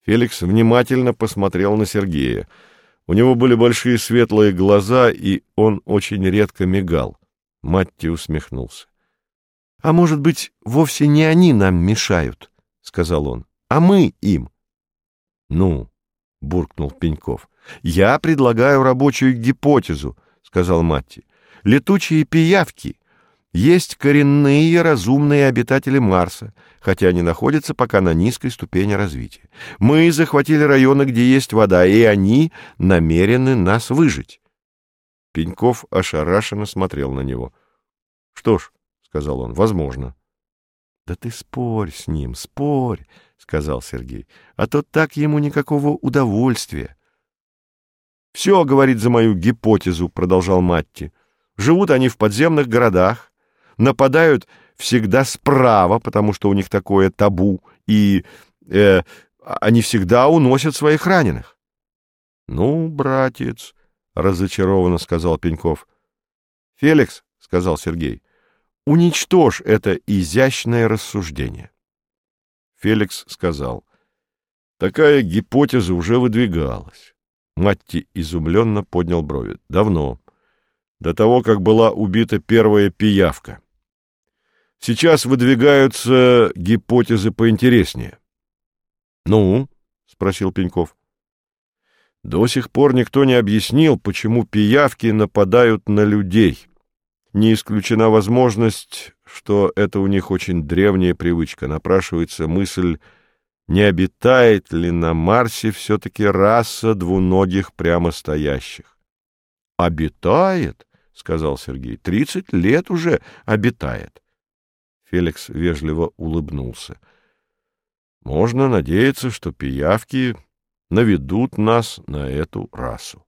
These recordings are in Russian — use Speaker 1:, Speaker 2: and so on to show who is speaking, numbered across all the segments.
Speaker 1: Феликс внимательно посмотрел на Сергея. У него были большие светлые глаза, и он очень редко мигал. Матти усмехнулся. — А может быть, вовсе не они нам мешают, — сказал он, — а мы им. — Ну, — буркнул Пеньков. — Я предлагаю рабочую гипотезу, — сказал Матти. — Летучие пиявки есть коренные разумные обитатели Марса, хотя они находятся пока на низкой ступени развития. Мы захватили районы, где есть вода, и они намерены нас выжить. Пеньков ошарашенно смотрел на него. — Что ж, — сказал он, — возможно. — Да ты спорь с ним, спорь, — сказал Сергей, — а то так ему никакого удовольствия. — Все говорит за мою гипотезу, — продолжал Матти. — Живут они в подземных городах, нападают всегда справа, потому что у них такое табу, и они всегда уносят своих раненых. — Ну, братец, — разочарованно сказал Пеньков. — Феликс, — сказал Сергей, — уничтожь это изящное рассуждение. Феликс сказал: — Такая гипотеза уже выдвигалась. Матти изумленно поднял брови. — Давно. До того, как была убита первая пиявка. Сейчас выдвигаются гипотезы поинтереснее. — Ну? — спросил Пеньков. — До сих пор никто не объяснил, почему пиявки нападают на людей. Не исключена возможность, что это у них очень древняя привычка. Напрашивается мысль, не обитает ли на Марсе все-таки раса двуногих прямостоящих. — Обитает? — сказал Сергей. — 30 лет уже обитает. Феликс вежливо улыбнулся. — Можно надеяться, что пиявки наведут нас на эту расу.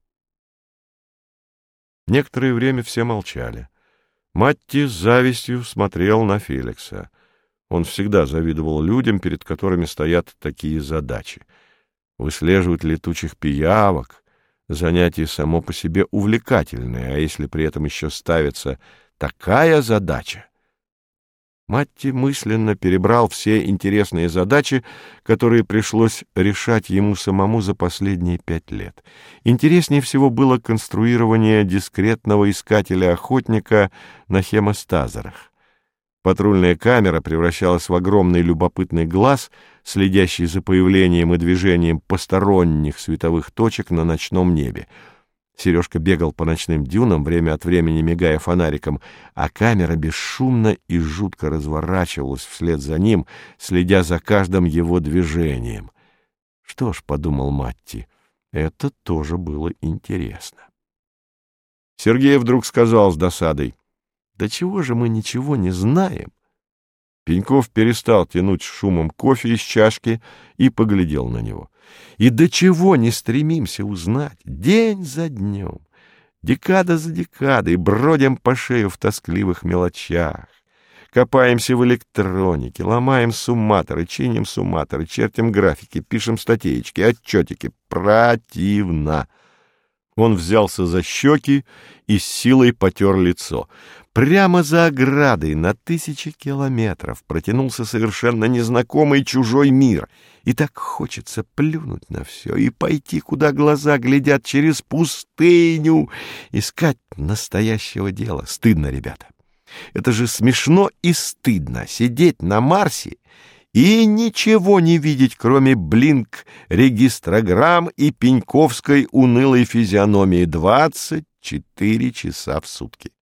Speaker 1: Некоторое время все молчали. Матти с завистью смотрел на Феликса. Он всегда завидовал людям, перед которыми стоят такие задачи. Выслеживать летучих пиявок — занятие само по себе увлекательное, а если при этом еще ставится такая задача... Матти мысленно перебрал все интересные задачи, которые пришлось решать ему самому за последние 5 лет. Интереснее всего было конструирование дискретного искателя-охотника на хемостазерах. Патрульная камера превращалась в огромный любопытный глаз, следящий за появлением и движением посторонних световых точек на ночном небе. Сережка бегал по ночным дюнам, время от времени мигая фонариком, а камера бесшумно и жутко разворачивалась вслед за ним, следя за каждым его движением. Что ж, — подумал Матти, — это тоже было интересно. Сергей вдруг сказал с досадой: — Да чего же мы ничего не знаем? Пеньков перестал тянуть шумом кофе из чашки и поглядел на него. И до чего не стремимся узнать, день за днем, декада за декадой бродим по шею в тоскливых мелочах, копаемся в электронике, ломаем сумматоры, чиним сумматоры, чертим графики, пишем статейки, отчетики. Противно! Он взялся за щеки и с силой потер лицо. Прямо за оградой на 1000 километров протянулся совершенно незнакомый чужой мир. И так хочется плюнуть на все и пойти, куда глаза глядят, через пустыню, искать настоящего дела. Стыдно, ребята. Это же смешно и стыдно сидеть на Марсе и ничего не видеть, кроме блинк-регистрограмм и пеньковской унылой физиономии 24 часа в сутки.